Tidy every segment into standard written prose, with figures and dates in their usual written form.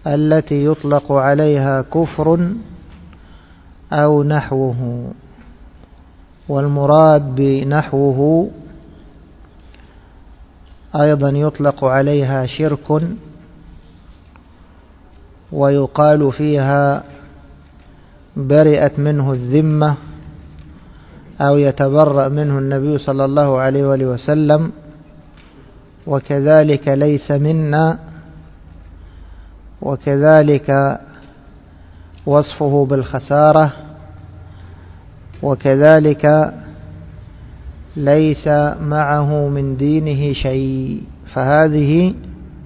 التي يطلق عليها كفر أو نحوه. والمراد بنحوه أيضا يطلق عليها شرك، ويقال فيها برئت منه الذمة أو يتبرأ منه النبي صلى الله عليه وآله وسلم، وكذلك ليس منا، وكذلك وصفه بالخسارة، وكذلك ليس معه من دينه شيء. فهذه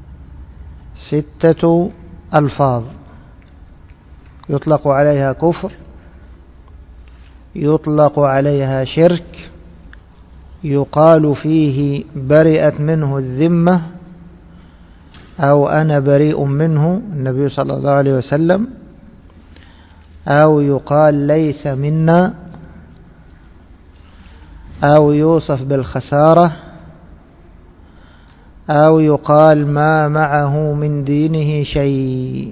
6 ألفاظ يطلق عليها كفر، يطلق عليها شرك، يقال فيه برئت منه الذمة أو أنا بريء منه النبي صلى الله عليه وسلم، أو يقال ليس منا، أو يوصف بالخسارة، أو يقال ما معه من دينه شيء.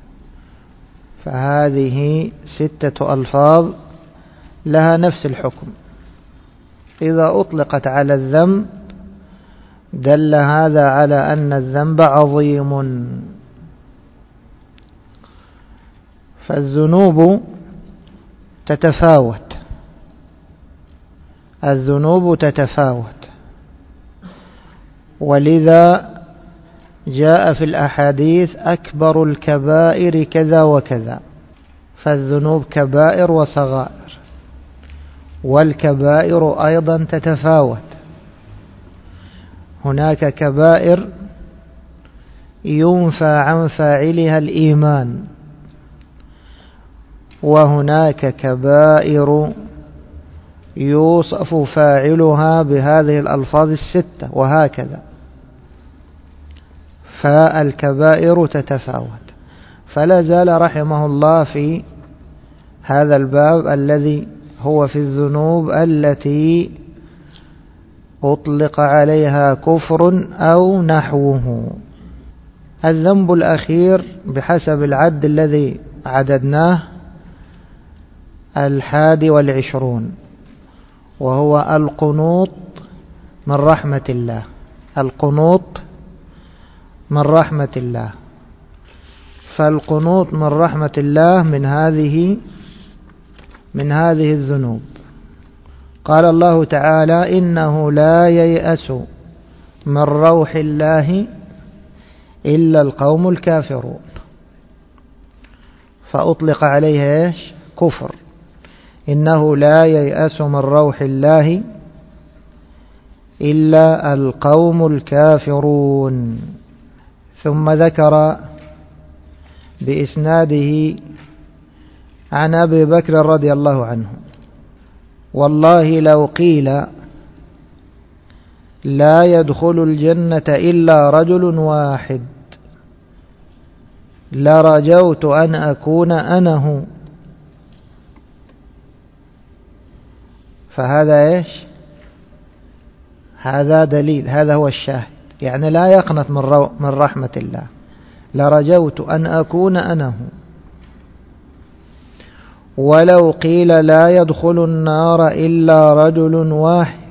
فهذه 6 ألفاظ لها نفس الحكم. إذا أطلقت على الذنب دل هذا على أن الذنب عظيم. فالذنوب تتفاوت، الذنوب تتفاوت، ولذا جاء في الأحاديث أكبر الكبائر كذا وكذا. فالذنوب كبائر وصغائر، والكبائر أيضا تتفاوت. هناك كبائر ينفى عن فاعلها الإيمان، وهناك كبائر يوصف فاعلها بهذه الألفاظ 6، وهكذا. فالكبائر تتفاوت. فلا زال رحمه الله في هذا الباب الذي هو في الذنوب التي أطلق عليها كفر أو نحوه. الذنب الأخير بحسب العد الذي عددناه 21، وهو القنوط من رحمة الله. القنوط من رحمة الله. فالقنوط من رحمة الله من هذه الذنوب. قال الله تعالى: إنه لا ييأس من روح الله إلا القوم الكافرون. فأطلق عليها إيش؟ كفر. إنه لا ييأس من روح الله إلا القوم الكافرون. ثم ذكر بإسناده عن أبي بكر رضي الله عنه: والله لو قيل لا يدخل الجنة إلا رجل واحد لرجوت أن أكون أنا هو. فهذا إيش؟ هذا دليل، هذا هو الشاهد. يعني لا يقنط من رحمة الله. لرجوت أن أكون أنا هو. ولو قيل لا يدخل النار إلا رجل واحد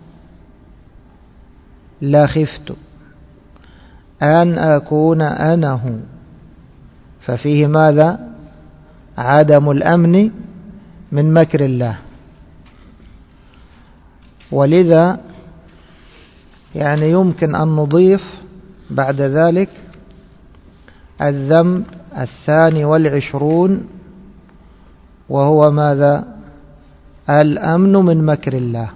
لخفت أن أكون أنا هو. ففيه ماذا؟ عدم الأمن من مكر الله. ولذا يعني يمكن أن نضيف بعد ذلك الذنب 22، وهو ماذا؟ الأمن من مكر الله.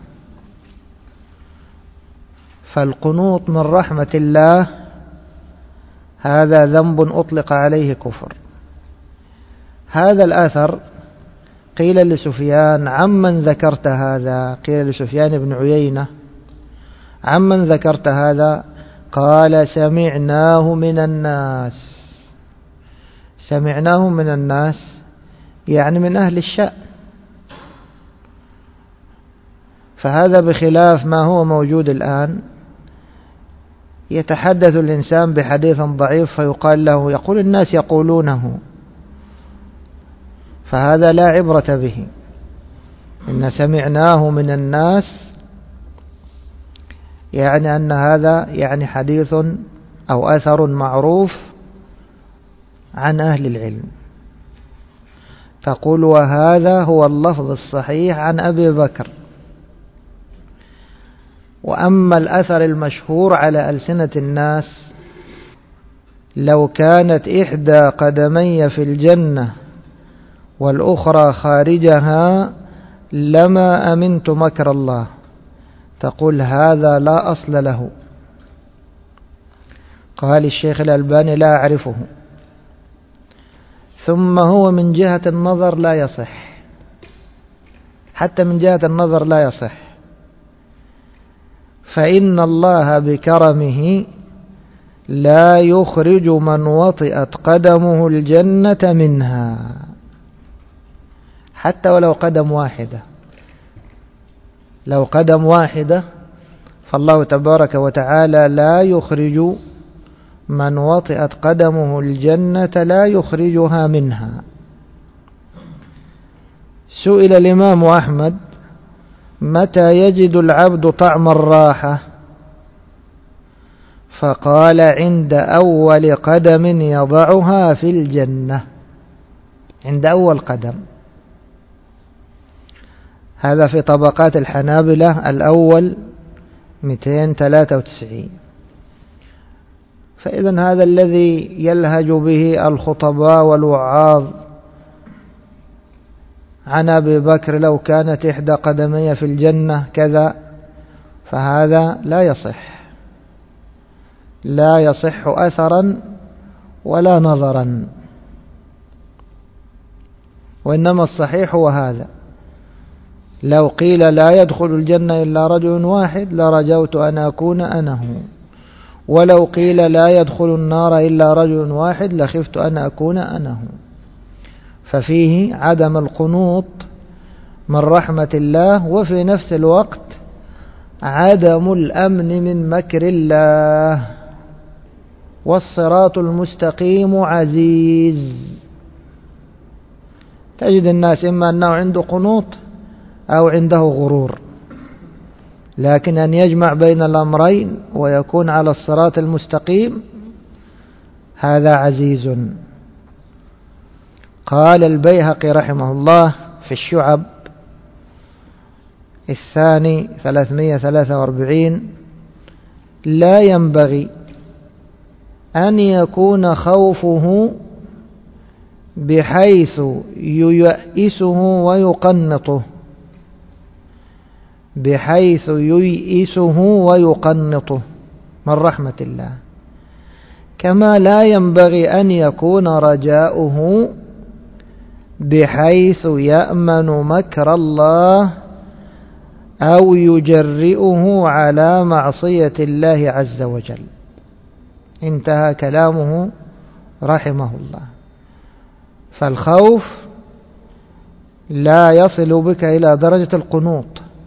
فالقنوط من رحمة الله هذا ذنب أطلق عليه كفر. هذا الأثر قيل لسفيان: عمن ذكرت هذا؟ قيل لسفيان بن عيينة: عمن ذكرت هذا؟ قال: سمعناه من الناس. سمعناه من الناس يعني من أهل الشأن. فهذا بخلاف ما هو موجود الآن يتحدث الإنسان بحديث ضعيف فيقال له يقول الناس يقولونه، فهذا لا عبرة به. إن سمعناه من الناس يعني أن هذا يعني حديث أو أثر معروف عن أهل العلم. تقول وهذا هو اللفظ الصحيح عن أبي بكر. وأما الأثر المشهور على ألسنة الناس لو كانت إحدى قدمي في الجنة والأخرى خارجها لما أمنت مكر الله، تقول هذا لا أصل له. قال الشيخ الألباني لا أعرفه. ثم هو من جهة النظر لا يصح، حتى من جهة النظر لا يصح، فإن الله بكرمه لا يخرج من وطئت قدمه الجنة منها، حتى ولو قدم واحدة. لو قدم واحدة فالله تبارك وتعالى لا يخرج من وطئت قدمه الجنة، لا يخرجها منها. سئل الإمام أحمد متى يجد العبد طعم الراحة؟ فقال عند أول قدم يضعها في الجنة، عند أول قدم. هذا في طبقات الحنابلة الأول 293. فإذا هذا الذي يلهج به الخطباء والوعاظ عن أبي بكر لو كانت إحدى قدمي في الجنة كذا، فهذا لا يصح، لا يصح أثرا ولا نظرا. وإنما الصحيح هو هذا. لو قيل لا يدخل الجنة إلا رجل واحد لرجوت أن أكون أنا هو، ولو قيل لا يدخل النار إلا رجل واحد لخفت أن أكون أنا هو. ففيه عدم القنوط من رحمة الله، وفي نفس الوقت عدم الأمن من مكر الله. والصراط المستقيم عزيز. تجد الناس إما أنه عنده قنوط أو عنده غرور، لكن أن يجمع بين الأمرين ويكون على الصراط المستقيم هذا عزيز. قال البيهقي رحمه الله في الشعب الثاني 343: لا ينبغي أن يكون خوفه بحيث ييئسه ويقنطه، بحيث ييئسه ويقنطه من رحمة الله، كما لا ينبغي أن يكون رجاؤه بحيث يأمن مكر الله أو يجرئه على معصية الله عز وجل. انتهى كلامه رحمه الله. فالخوف لا يصل بك إلى درجة القنوط،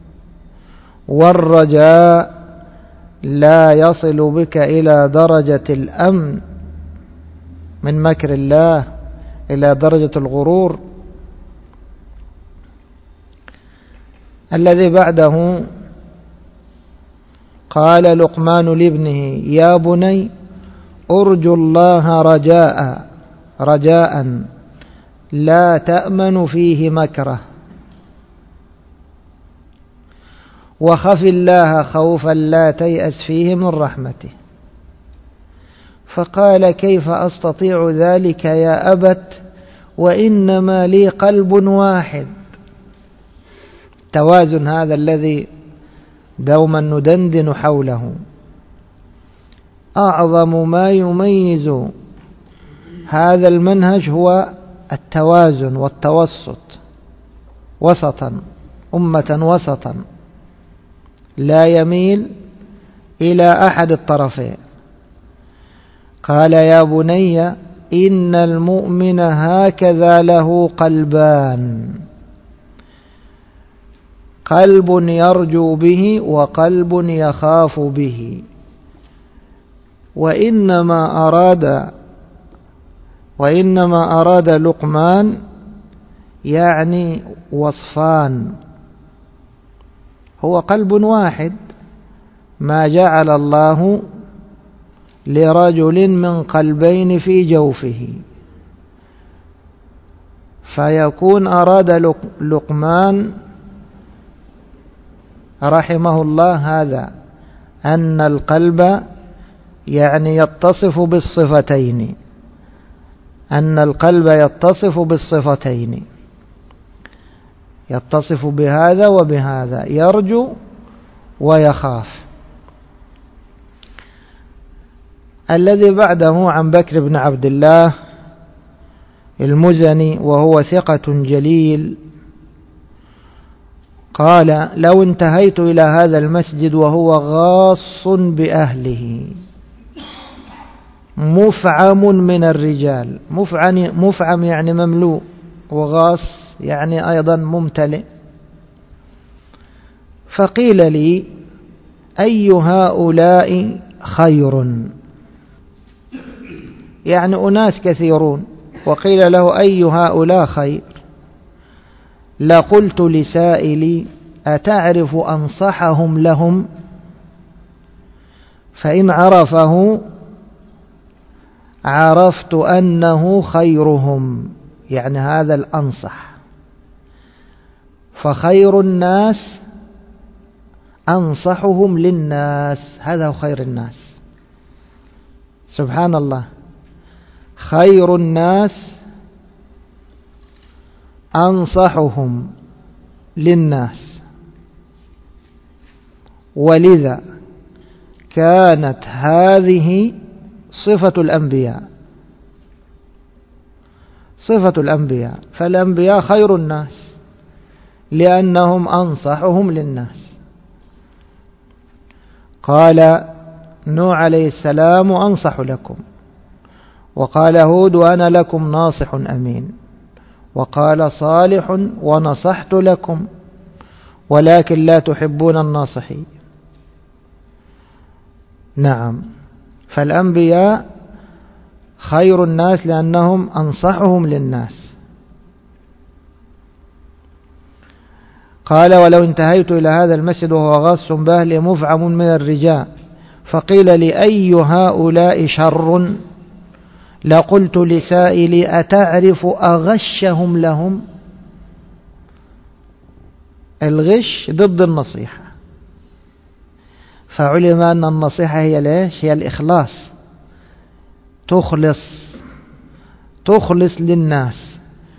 والرجاء لا يصل بك إلى درجة الأمن من مكر الله، إلى درجة الغرور. الذي بعده قال لقمان لابنه: يا بني أرجو الله رجاء لا تأمن فيه مكره، وخف الله خوفا لا تيأس فيه من رحمته. فقال: كيف أستطيع ذلك يا أبت وإنما لي قلب واحد. توازن هذا الذي دوما ندندن حوله. أعظم ما يميز هذا المنهج هو التوازن والتوسط، وسطا، أمة وسطا لا يميل إلى أحد الطرفين. قال: يا بني إن المؤمن هكذا له قلبان: قلب يرجو به وقلب يخاف به. وإنما أراد لقمان يعني وصفان، هو قلب واحد، ما جعل الله لرجل من قلبين في جوفه، فيكون أراد لقمان رحمه الله هذا، أن القلب يعني يتصف بالصفتين، أن القلب يتصف بالصفتين، يتصف بهذا وبهذا، يرجو ويخاف. الذي بعده عن بكر بن عبد الله المزني وهو ثقة جليل قال: لو انتهيت إلى هذا المسجد وهو غاص بأهله مفعم من الرجال، مفعم يعني مملوء، وغاص يعني أيضا ممتلئ، فقيل لي: أي هؤلاء خير؟ يعني أناس كثيرون، وقيل له: أي هؤلاء خير؟ لقلت لسائلي: أتعرف أنصحهم لهم؟ فإن عرفه عرفت أنه خيرهم، يعني هذا الأنصح، فخير الناس أنصحهم للناس، هذا هو خير الناس. سبحان الله، خير الناس أنصحهم للناس، ولذا كانت هذه صفة الأنبياء، صفة الأنبياء، فالأنبياء خير الناس لأنهم أنصحهم للناس. قال نوح عليه السلام: أنصح لكم. وقال هود: وأنا لكم ناصح أمين. وقال صالح: ونصحت لكم ولكن لا تحبون الناصحين. نعم، فالأنبياء خير الناس لأنهم أنصحهم للناس. قال: ولو انتهيت إلى هذا المسجد وهو غاص بأهله مفعم من الرجال، فقيل لي: أي هؤلاء شر؟ لقلت لسائلي: أتعرف أغشهم لهم؟ الغش ضد النصيحة، فعلم أن النصيحة هي ليش؟ هي الإخلاص، تخلص للناس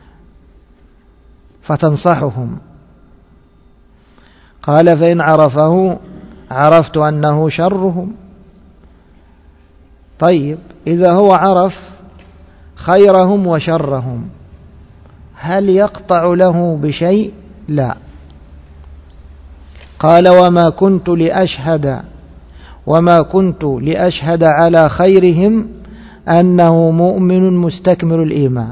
فتنصحهم. قال: فإن عرفه عرفت أنه شرهم. طيب، إذا هو عرف خيرهم وشرهم هل يقطع له بشيء؟ لا. قال: وما كنت لأشهد على خيرهم أنه مؤمن مستكمل الإيمان.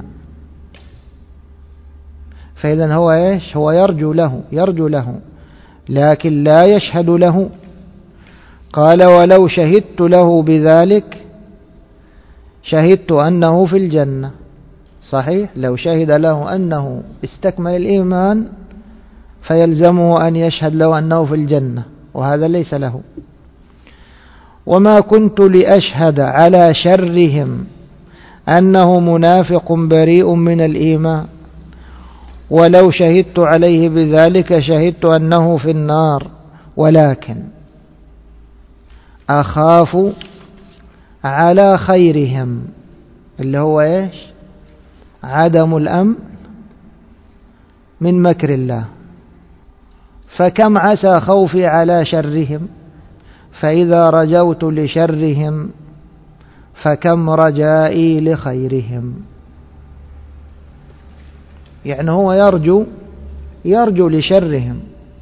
فإذا هو إيش؟ هو يرجو له لكن لا يشهد له. قال: ولو شهدت له بذلك شهدت أنه في الجنة. صحيح، لو شهد له أنه استكمل الإيمان فيلزمه أن يشهد له أنه في الجنة، وهذا ليس له. وما كنت لأشهد على شرهم أنه منافق بريء من الإيمان، ولو شهدت عليه بذلك شهدت أنه في النار، ولكن أخاف على خيرهم اللي هو إيش؟ عدم الأمن من مكر الله. فكم عسى خوفي على شرهم، فإذا رجوت لشرهم فكم رجائي لخيرهم. يعني هو يرجو لشرهم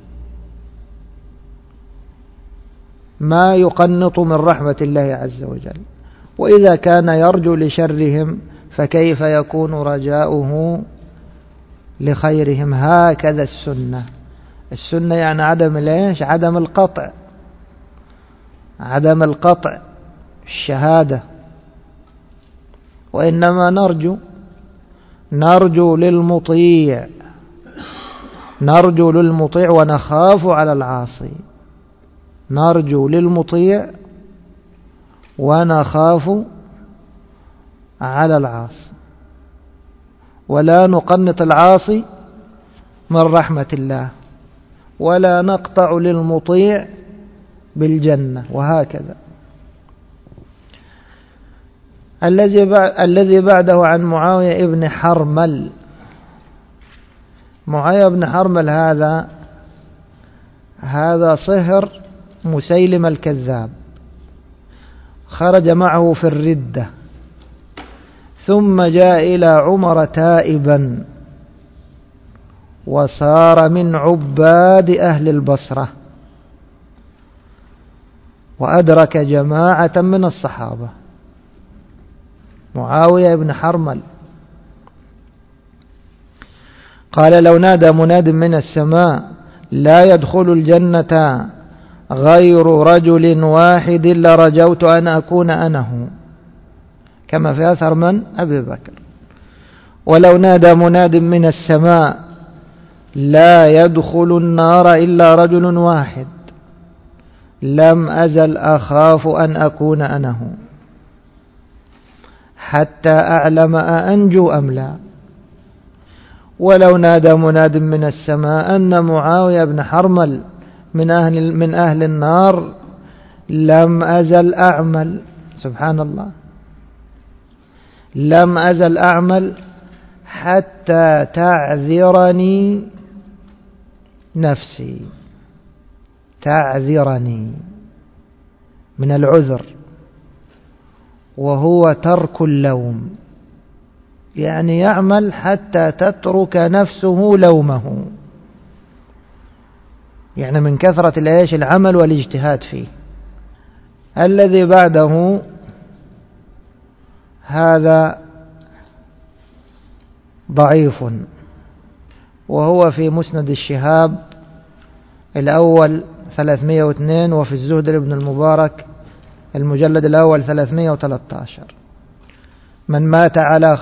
ما يقنط من رحمة الله عز وجل، وإذا كان يرجو لشرهم فكيف يكون رجاؤه لخيرهم؟ هكذا السنة يعني عدم القطع، الشهادة، وإنما نرجو للمطيع، نرجو للمطيع ونخاف على العاصي، نرجو للمطيع ونخاف على العاصي، ولا نقنط العاصي من رحمة الله، ولا نقطع للمطيع بالجنة، وهكذا. الذي بعده عن معاوية ابن حرمل. معاوية بن حرمل هذا صهر مسيلم الكذاب، خرج معه في الردة، ثم جاء إلى عمر تائبا، وصار من عباد أهل البصرة، وأدرك جماعة من الصحابة. معاوية بن حرمل قال: لو نادى مناد من السماء لا يدخل الجنة غير رجل واحد لرجوت أن أكون أنه، كما في أثر من؟ أبي بكر. ولو نادى مناد من السماء لا يدخل النار إلا رجل واحد لم أزل أخاف أن أكون أنه، حتى أعلم أأنجو أم لا. ولو نادى مناد من السماء أن معاوية بن حرمل من أهل النار لم أزل أعمل، سبحان الله، لم أزل أعمل حتى تعذرني نفسي، تعذرني من العذر، وهو ترك اللوم، يعني يعمل حتى تترك نفسه لومه، يعني من كثرة العمل والاجتهاد فيه. الذي بعده هذا ضعيف، وهو في مسند الشهاب الأول 302، وفي الزهد لابن المبارك المجلد الأول 313. من مات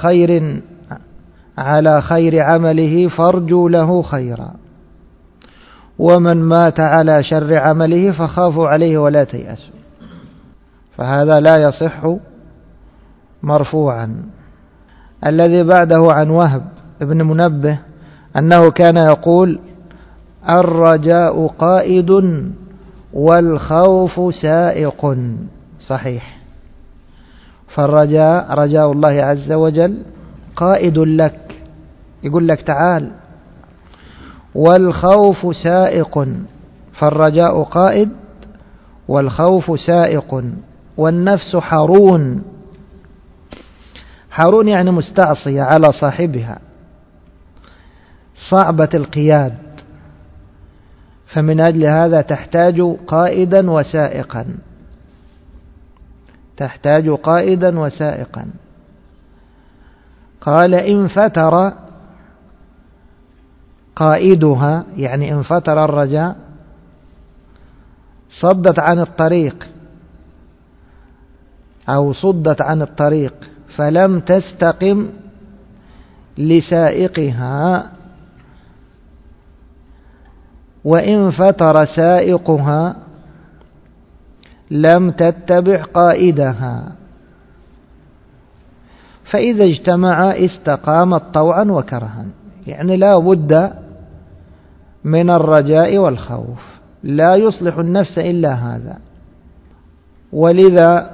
على خير عمله فارجوا له خيرا، ومن مات على شر عمله فخافوا عليه ولا تيأسوا. فهذا لا يصح مرفوعا. الذي بعده عن وهب ابن منبه أنه كان يقول: الرجاء قائد والخوف سائق. صحيح، فالرجاء رجاء الله عز وجل قائد لك، يقول لك تعال، والخوف سائق، فالرجاء قائد والخوف سائق. والنفس حرون، حرون يعني مستعصية على صاحبها، صعبة القياد، فمن أجل هذا تحتاج قائدا وسائقا، تحتاج قائدا وسائقا. قال: إن فتر قائدها، يعني إن فتر الرجاء، صدت عن الطريق أو صدت عن الطريق فلم تستقم لسائقها، وإن فتر سائقها لم تتبع قائدها، فإذا اجتمع استقامت طوعا وكرها. يعني لا بد من الرجاء والخوف، لا يصلح النفس إلا هذا. ولذا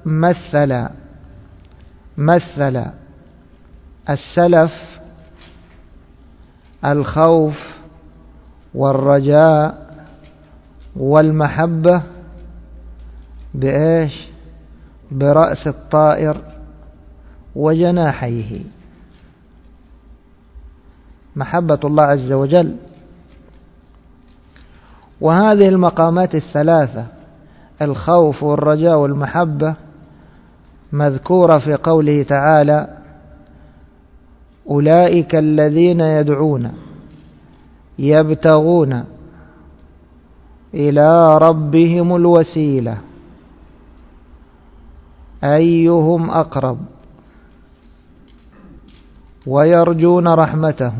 مثل السلف الخوف والرجاء والمحبة بإيش؟ برأس الطائر وجناحيه، محبة الله عز وجل. وهذه المقامات الثلاثة، الخوف والرجاء والمحبة، مذكورة في قوله تعالى: أولئك الذين يدعون يبتغون إلى ربهم الوسيلة أيهم أقرب ويرجون رحمته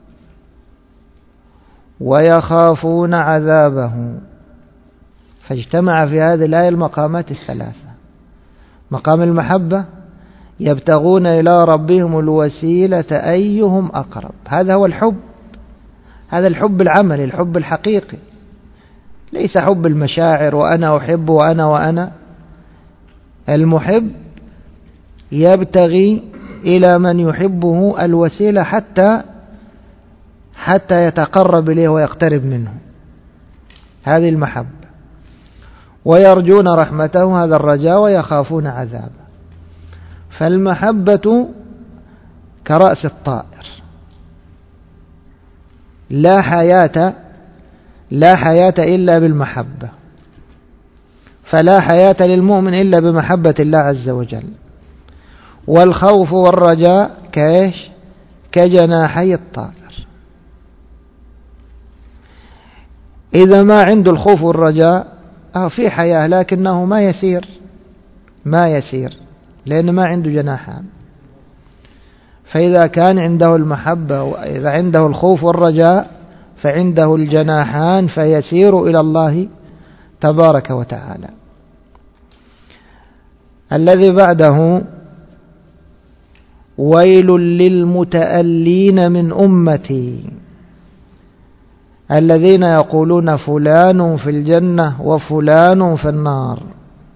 ويخافون عذابه. فاجتمع في هذه الآية المقامات الثلاثة: مقام المحبة، يبتغون إلى ربهم الوسيلة أيهم أقرب، هذا هو الحب، هذا الحب العملي، الحب الحقيقي، ليس حب المشاعر وأنا أحب وأنا. المحب يبتغي إلى من يحبه الوسيلة حتى يتقرب إليه ويقترب منه، هذه المحبة. ويرجون رحمته، هذا الرجاء، ويخافون عذابه. فالمحبة كرأس الطائر، لا حياة إلا بالمحبة، فلا حياة للمؤمن إلا بمحبة الله عز وجل. والخوف والرجاء كجناحي الطائر. إذا ما عنده الخوف والرجاء في حياة، لكنه ما يسير لأن ما عنده جناحان. فإذا كان عنده المحبة وإذا عنده الخوف والرجاء فعنده الجناحان، فيسير إلى الله تبارك وتعالى. الذي بعده: ويل للمتألين من أمتي الذين يقولون فلان في الجنة وفلان في النار.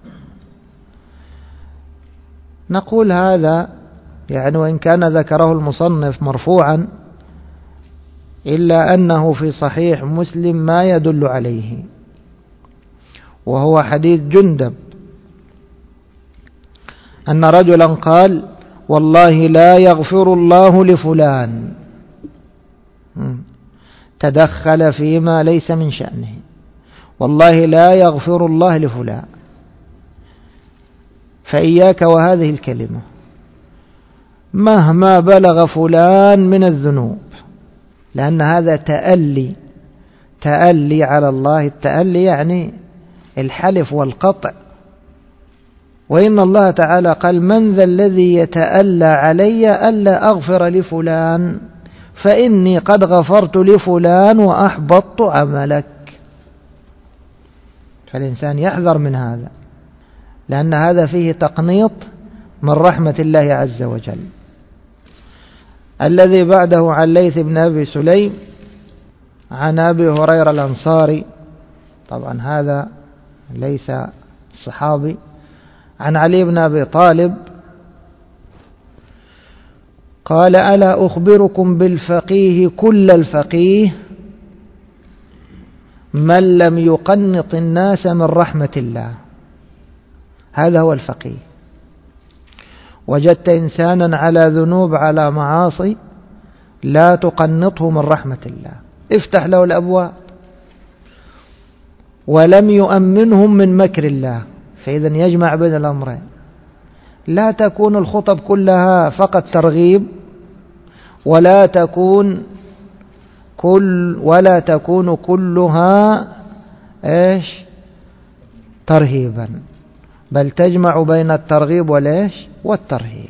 نقول هذا يعني وإن كان ذكره المصنف مرفوعا إلا أنه في صحيح مسلم ما يدل عليه، وهو حديث جندب أن رجلا قال: والله لا يغفر الله لفلان، تدخل فيما ليس من شأنه، والله لا يغفر الله لفلان. فإياك وهذه الكلمة مهما بلغ فلان من الذنوب، لأن هذا تألي على الله. التألي يعني الحلف والقطع. وإن الله تعالى قال: من ذا الذي يتألى علي ألا أغفر لفلان فإني قد غفرت لفلان وأحبطت عملك. فالإنسان يحذر من هذا، لأن هذا فيه تقنيط من رحمة الله عز وجل. الذي بعده عن ليث بن أبي سليم عن أبي هريرة الأنصاري، طبعا هذا ليس صحابي، عن علي بن أبي طالب قال: ألا أخبركم بالفقيه كل الفقيه من لم يقنط الناس من رحمة الله. هذا هو الفقيه. وجدت إنسانا على ذنوب على معاصي لا تقنطه من رحمة الله، افتح له الأبواب، ولم يؤمنهم من مكر الله. فإذا يجمع بين الأمرين، لا تكون الخطب كلها فقط ترغيب، ولا تكون كلها ترهيبا، بل تجمع بين الترغيب والترهيب.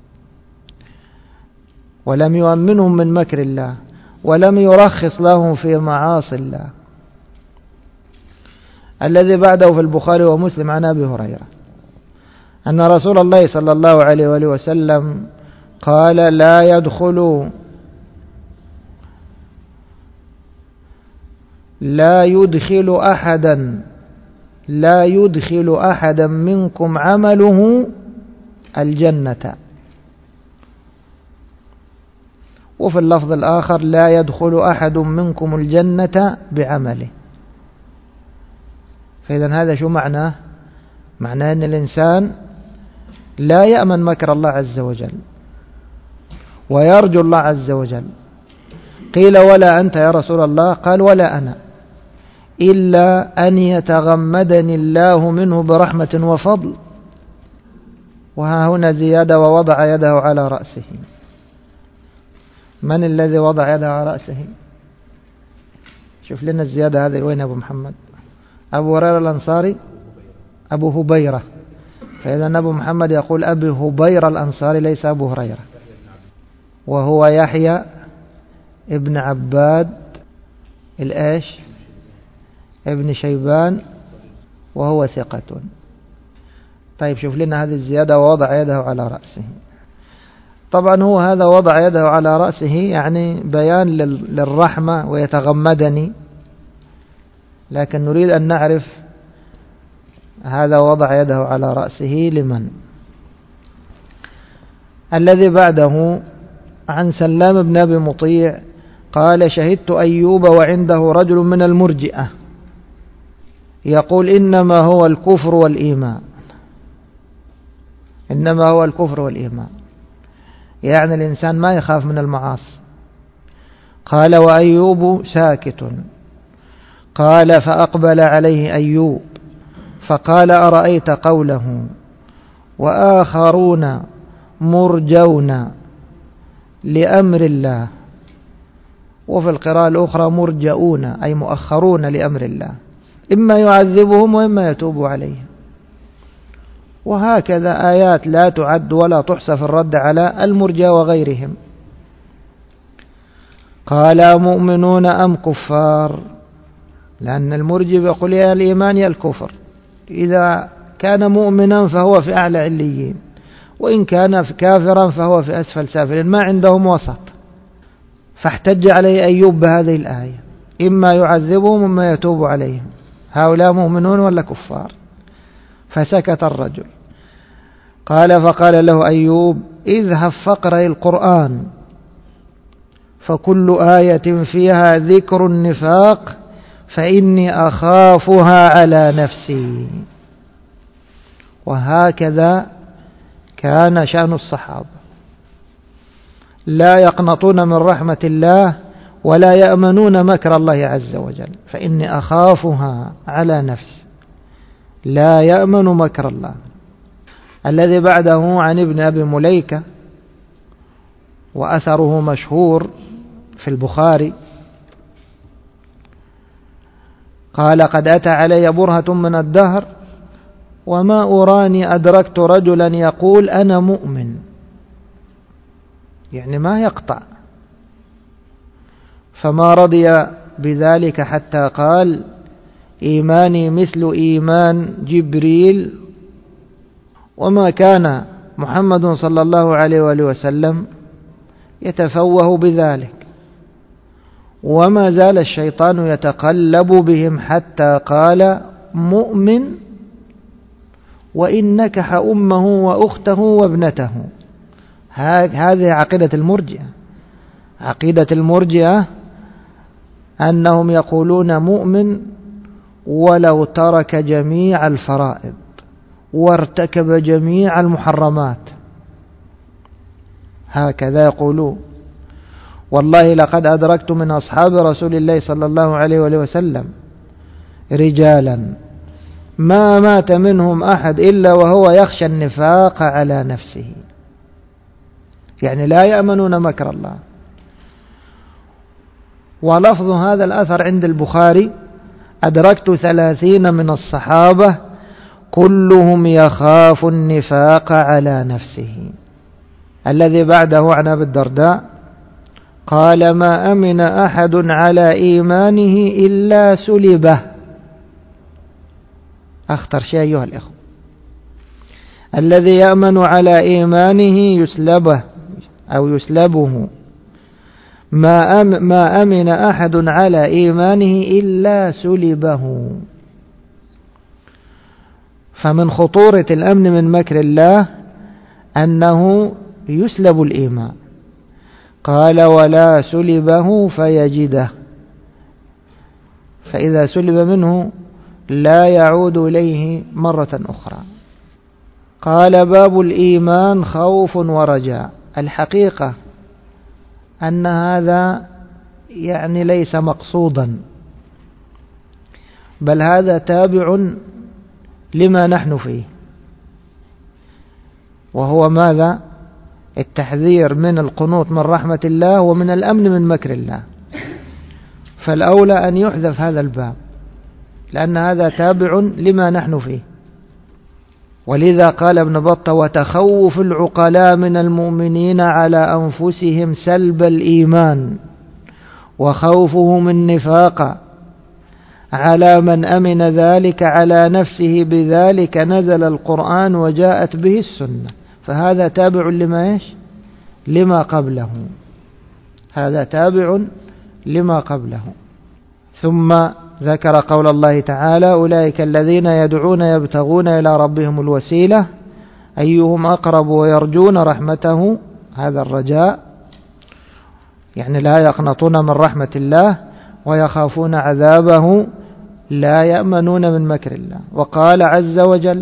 ولم يؤمنهم من مكر الله، ولم يرخص لهم في معاصي الله. الذي بعده في البخاري ومسلم عن أبي هريرة أن رسول الله صلى الله عليه وآله وسلم قال: لا يدخل أحدا منكم عمله الجنة. وفي اللفظ الآخر: لا يدخل أحد منكم الجنة بعمله. فإذا هذا شو معناه؟ معناه أن الإنسان لا يأمن مكر الله عز وجل ويرجو الله عز وجل. قيل: ولا أنت يا رسول الله؟ قال: ولا أنا، إلا أن يتغمدني الله منه برحمة وفضل. وها هنا زيادة: ووضع يده على رأسه. من الذي وضع يده على رأسه؟ شوف لنا الزيادة هذه وين أبو محمد؟ أبو هريرة الأنصاري، أبو هبيرة. فإذا أبو محمد يقول أبي هبير الأنصاري ليس أبو هريرة، وهو يحيى ابن عباد الآش ابن شيبان وهو ثقة. طيب شوف لنا هذه الزيادة: ووضع يده على رأسه. طبعا هو هذا وضع يده على رأسه يعني بيان للرحمة ويتغمدني، لكن نريد أن نعرف هذا وضع يده على رأسه لمن. الذي بعده عن سلام بن أبي مطيع قال: شهدت أيوب وعنده رجل من المرجئة يقول: إنما هو الكفر والإيمان. إنما هو الكفر والإيمان، يعني الإنسان ما يخاف من المعاصي. قال: وأيوب ساكت. قال: فأقبل عليه أيوب فقال: أرأيت قوله: وآخرون مرجون لأمر الله، وفي القراءة الأخرى مرجؤون أي مؤخرون لأمر الله، إما يعذبهم وإما يتوب عليهم. وهكذا آيات لا تعد ولا تحصى في الرد على المرجى وغيرهم. قال: مؤمنون أم كفار؟ لأن المرجي يقول يا الإيمان يا الكفر، إذا كان مؤمنا فهو في أعلى عليين، وإن كان كافرا فهو في أسفل سافلين، ما عندهم وسط. فاحتج عليه أيوب بهذه الآية: إما يعذبهم وإما يتوب عليهم، هؤلاء مؤمنون ولا كفار؟ فسكت الرجل. قال: فقال له أيوب: اذهب فاقرأ القرآن، فكل آية فيها ذكر النفاق فإني أخافها على نفسي. وهكذا كان شأن الصحابة، لا يقنطون من رحمة الله ولا يأمنون مكر الله عز وجل، فإني أخافها على نفسي، لا يأمن مكر الله. الذي بعده عن ابن أبي مليكة وأثره مشهور في البخاري قال: قد أتى علي برهة من الدهر وما أراني أدركت رجلا يقول أنا مؤمن، يعني ما يقطع، فما رضي بذلك حتى قال: إيماني مثل إيمان جبريل. وما كان محمد صلى الله عليه وآله وسلم يتفوه بذلك، وما زال الشيطان يتقلب بهم حتى قال: مؤمن وإن نكح أمه وأخته وابنته. هذه عقيدة المرجئة. عقيدة المرجئة أنهم يقولون مؤمن ولو ترك جميع الفرائض وارتكب جميع المحرمات، هكذا يقولون. والله لقد أدركت من أصحاب رسول الله صلى الله عليه وسلم رجالا ما مات منهم أحد إلا وهو يخشى النفاق على نفسه، يعني لا يأمنون مكر الله. ولفظ هذا الأثر عند البخاري: أدركت 30 من الصحابة كلهم يخاف النفاق على نفسه. الذي بعده عن أبي الدرداء قال: ما أمن أحد على إيمانه إلا سلبه. أخطر شيء أيها الإخوة، الذي يأمن على إيمانه يسلبه أو يسلبه. ما أمن أحد على إيمانه إلا سلبه. فمن خطورة الأمن من مكر الله أنه يسلب الإيمان. قال: ولا سلبه فيجده، فإذا سلب منه لا يعود إليه مرة أخرى. قال: باب الإيمان خوف ورجاء. الحقيقة أن هذا يعني ليس مقصودا، بل هذا تابع لما نحن فيه، وهو ماذا؟ التحذير من القنوط من رحمة الله ومن الأمن من مكر الله. فالأولى أن يحذف هذا الباب، لأن هذا تابع لما نحن فيه. ولذا قال ابن بطة: وتخوف العقلاء من المؤمنين على أنفسهم سلب الإيمان وخوفهم النفاق على من أمن ذلك على نفسه، بذلك نزل القرآن وجاءت به السنة. فهذا تابع لما قبله، هذا تابع لما قبله. ثم ذكر قول الله تعالى: أولئك الذين يدعون يبتغون إلى ربهم الوسيلة أيهم أقرب ويرجون رحمته. هذا الرجاء، يعني لا يقنطون من رحمة الله ويخافون عذابه، لا يأمنون من مكر الله. وقال عز وجل: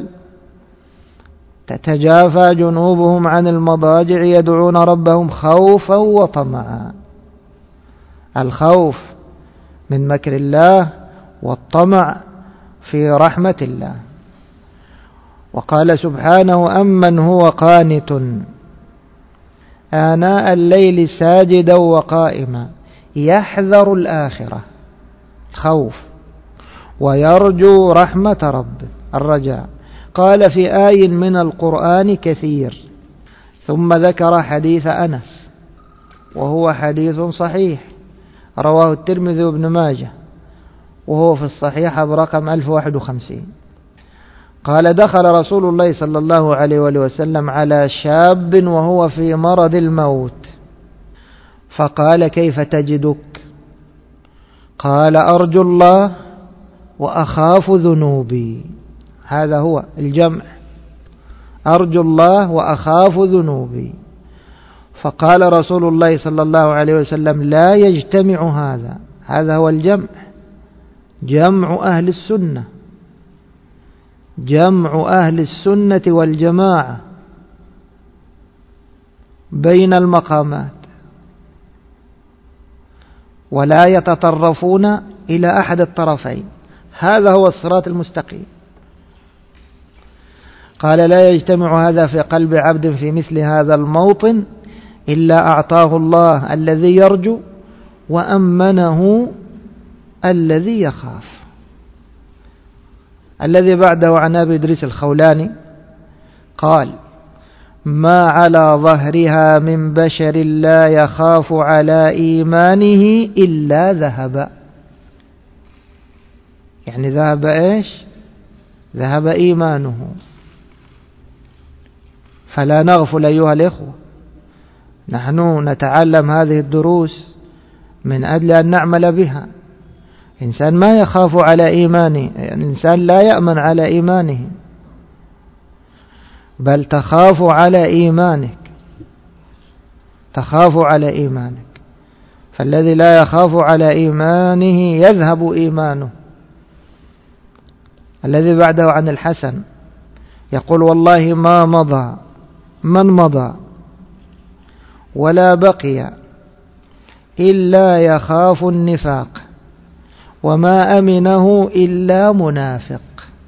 تتجافى جنوبهم عن المضاجع يدعون ربهم خوفا وطمعا. الخوف من مكر الله والطمع في رحمة الله. وقال سبحانه: أمن هو قانت آناء الليل ساجدا وقائما يحذر الآخرة، خوف، ويرجو رحمة ربه، الرجاء. قال في آي من القرآن كثير. ثم ذكر حديث أنس، وهو حديث صحيح رواه الترمذي وابن ماجه، وهو في الصحيح برقم 1051. قال: دخل رسول الله صلى الله عليه وآله وسلم على شاب وهو في مرض الموت، فقال: كيف تجدك؟ قال: أرجو الله وأخاف ذنوبي. هذا هو الجمع، أرجو الله وأخاف ذنوبي. فقال رسول الله صلى الله عليه وسلم: لا يجتمع هذا. هذا هو الجمع، جمع أهل السنة، جمع أهل السنة والجماعة بين المقامات، ولا يتطرفون إلى أحد الطرفين. هذا هو الصراط المستقيم. قال: لا يجتمع هذا في قلب عبد في مثل هذا الموطن إلا أعطاه الله الذي يرجو وأمنه الذي يخاف. الذي بعده عن أبي إدريس الخولاني قال: ما على ظهرها من بشر لا يخاف على إيمانه إلا ذهب. يعني ذهب إيش؟ ذهب إيمانه. فلا نغفل أيها الإخوة، نحن نتعلم هذه الدروس من أجل أن نعمل بها. إنسان ما يخاف على إيمانه، الإنسان لا يأمن على إيمانه، بل تخاف على إيمانك، تخاف على إيمانك. فالذي لا يخاف على إيمانه يذهب إيمانه. الذي بعده عن الحسن يقول: والله ما مضى من مضى ولا بقي إلا يخاف النفاق، وما أمنه إلا منافق.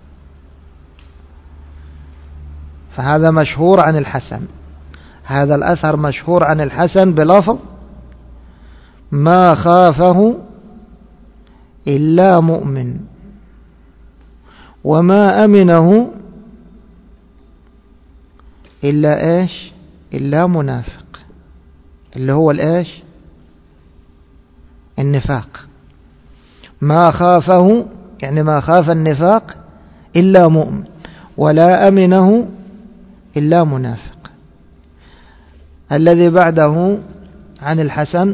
فهذا مشهور عن الحسن، هذا الأثر مشهور عن الحسن بلفظ: ما خافه إلا مؤمن، وما أمنه إلا إيش؟ إلا منافق، اللي هو الإيش؟ النفاق. ما خافه يعني ما خاف النفاق إلا مؤمن، ولا أمنه إلا منافق. الذي بعده عن الحسن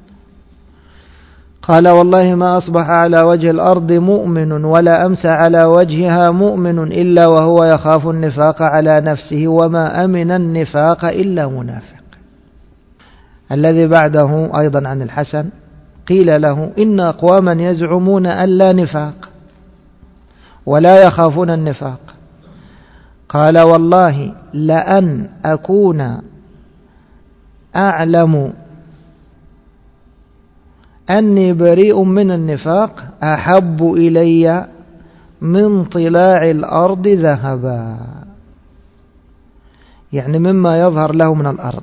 قال: والله ما أصبح على وجه الأرض مؤمن ولا أمسى على وجهها مؤمن إلا وهو يخاف النفاق على نفسه، وما أمن النفاق إلا منافق. الذي بعده أيضا عن الحسن قيل له: إن أقواما يزعمون أن لا نفاق ولا يخافون النفاق. قال: والله لأن أكون أعلم أني بريء من النفاق أحب إلي من طلاع الأرض ذهبا، يعني مما يظهر له من الأرض.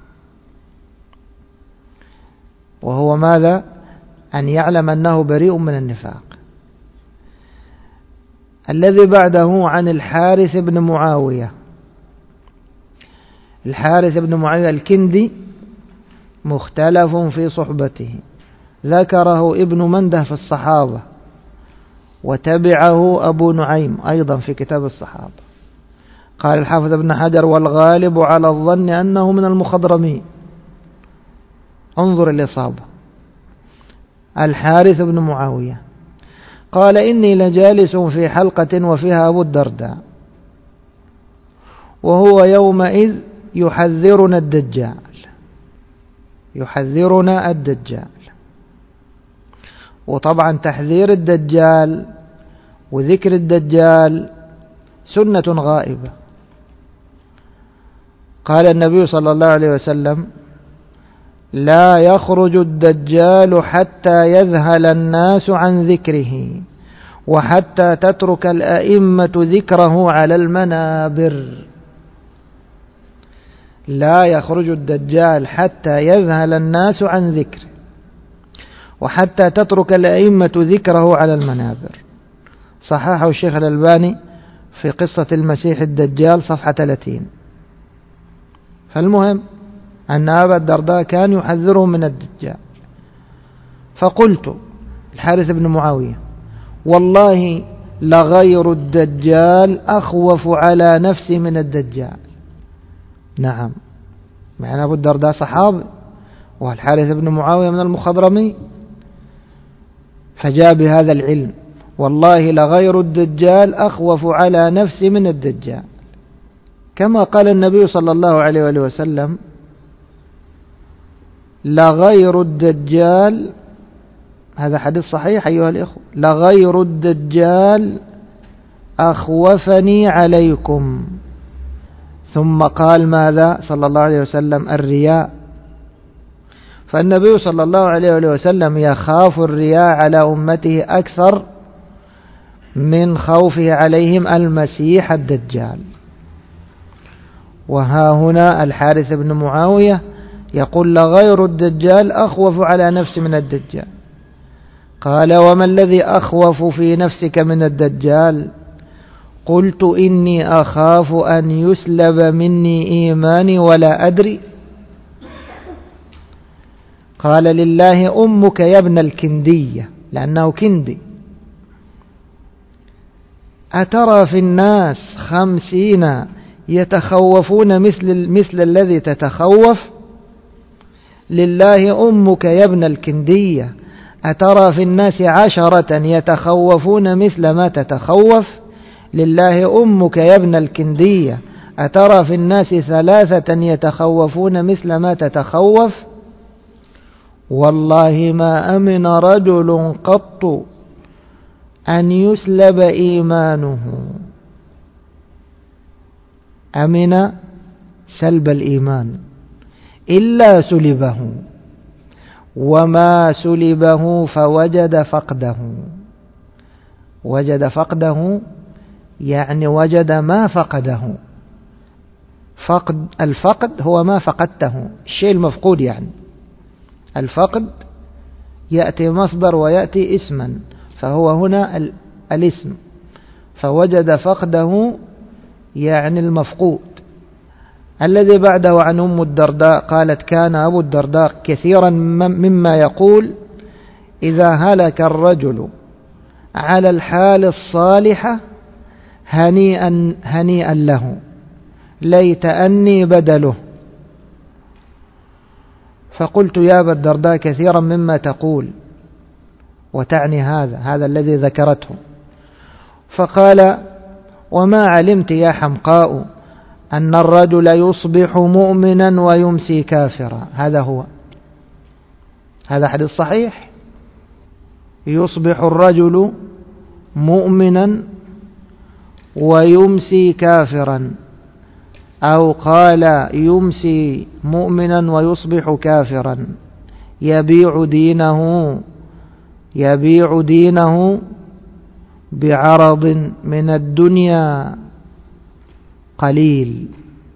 وهو ماذا؟ أن يعلم أنه بريء من النفاق. الذي بعده عن الحارث بن معاوية. الحارث بن معاوية الكندي مختلف في صحبته، ذكره ابن منده في الصحابة، وتبعه أبو نعيم أيضا في كتاب الصحابة. قال الحافظ ابن حجر: والغالب على الظن أنه من المخضرمين. انظر الإصابة. الحارث بن معاوية قال: إني لجالس في حلقة وفيها أبو الدرداء، وهو يومئذ يحذرنا الدجال، يحذرنا الدجال. وطبعا تحذير الدجال وذكر الدجال سنة غائبة. قال النبي صلى الله عليه وسلم: لا يخرج الدجال حتى يذهل الناس عن ذكره، وحتى تترك الأئمة ذكره على المنابر. لا يخرج الدجال حتى يذهل الناس عن ذكره، وحتى تترك الأئمة ذكره على المنابر. صححه الشيخ الألباني في قصة المسيح الدجال صفحة 30. فالمهم أن أبا الدرداء كان يحذره من الدجال. فقلت الحارث بن معاوية: والله لغير الدجال أخوف على نفسي من الدجال. نعم، معنى أبو الدرداء صحابي والحارث بن معاوية من المخضرمين، فجاء بهذا العلم: والله لغير الدجال أخوف على نفسي من الدجال. كما قال النبي صلى الله عليه وآله وسلم: لغير الدجال، هذا حديث صحيح أيها الإخوة، لغير الدجال أخوفني عليكم. ثم قال ماذا صلى الله عليه وسلم؟ الرياء. فالنبي صلى الله عليه وسلم يخاف الرياء على أمته أكثر من خوفه عليهم المسيح الدجال. وها هنا الحارث بن معاوية يقول: لغير الدجال أخوف على نفسي من الدجال. قال: وما الذي أخوف في نفسك من الدجال؟ قلت: إني أخاف أن يسلب مني إيماني ولا أدري. قال: لله أمك يا ابن الكندية، لأنه كندي. أترى في الناس 50 يتخوفون مثل الذي تتخوف؟ لله أمك يا ابن الكندية. أترى في الناس 10 يتخوفون مثل ما تتخوف؟ لله أمك يا ابن الكندية. أترى في الناس 3 يتخوفون مثل ما تتخوف؟ والله ما أمن رجل قط أن يسلب إيمانه، أمن سلب الإيمان، إلا سلبه، وما سلبه فوجد فقده. وجد فقده يعني وجد ما فقده. الفقد هو ما فقدته، الشيء المفقود. يعني الفقد يأتي مصدر ويأتي اسما، فهو هنا الاسم. فوجد فقده يعني المفقود. الذي بعده عن أم الدرداء قالت: كان أبو الدرداء كثيرا مما يقول: إذا هلك الرجل على الحال الصالحة هنيئا له، ليت أني بدله. فقلت: يا أبا الدرداء كثيرا مما تقول، وتعني هذا الذي ذكرته. فقال: وما علمت يا حمقاء أن الرجل يصبح مؤمنا ويمسي كافرا. هذا حديث صحيح. يصبح الرجل مؤمنا ويمسي كافرا، أو قال يمسي مؤمنا ويصبح كافرا، يبيع دينه بعرض من الدنيا قليل.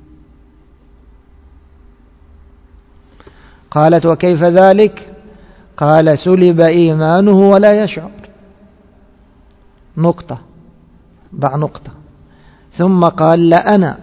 قالت: وكيف ذلك؟ قال: سلب إيمانه ولا يشعر. نقطة. ضع نقطة. ثم قال لأنا،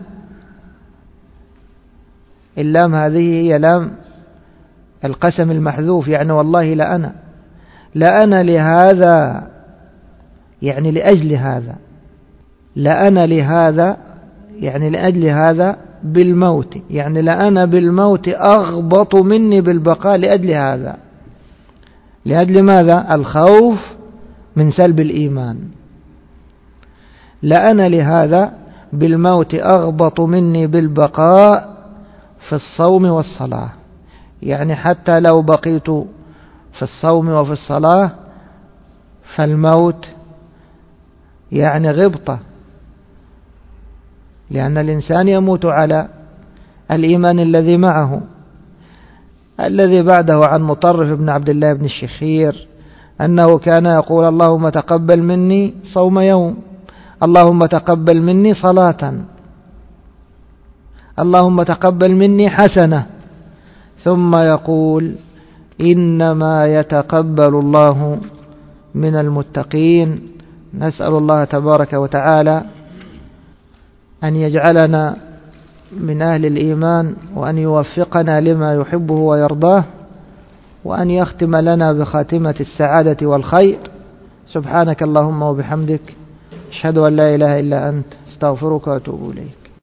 اللام هذه هي لام القسم المحذوف، يعني والله لأنا، لأنا لهذا يعني لأجل هذا، لأنا لهذا يعني لأجل هذا، بالموت يعني لأنا بالموت أغبط مني بالبقاء لأجل هذا. لأجل ماذا؟ الخوف من سلب الإيمان. لأنا لهذا بالموت أغبط مني بالبقاء في الصوم والصلاة، يعني حتى لو بقيت في الصوم وفي الصلاة فالموت يعني غبطة، لأن الإنسان يموت على الإيمان الذي معه. الذي بعده عن مطرف بن عبد الله بن الشخير أنه كان يقول اللهم تقبل مني صوم يوم، اللهم تقبل مني صلاة، اللهم تقبل مني حسنة، ثم يقول إنما يتقبل الله من المتقين. نسأل الله تبارك وتعالى أن يجعلنا من أهل الإيمان، وأن يوفقنا لما يحبه ويرضاه، وأن يختم لنا بخاتمة السعادة والخير. سبحانك اللهم وبحمدك، أشهد أن لا إله إلا أنت، استغفرك وأتوب إليك.